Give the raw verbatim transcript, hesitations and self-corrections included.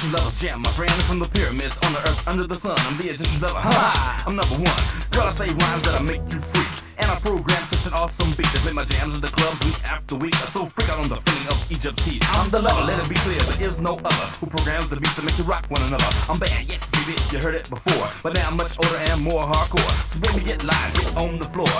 Egyptian lovers jam, my friend from the pyramids on the earth under the sun. I'm the Egyptian lover, ha ha, I'm number one. Girl, I say rhymes that'll make you freak, and I program such an awesome beat that play my jams in the clubs week after week. I so freak out on the feeling of Egypt's heat. I'm the lover, let it be clear, there is no other who programs the beats to make you rock one another. I'm bad, yes baby, you heard it before, but now I'm much older and more hardcore. So baby, get live, get on the floor.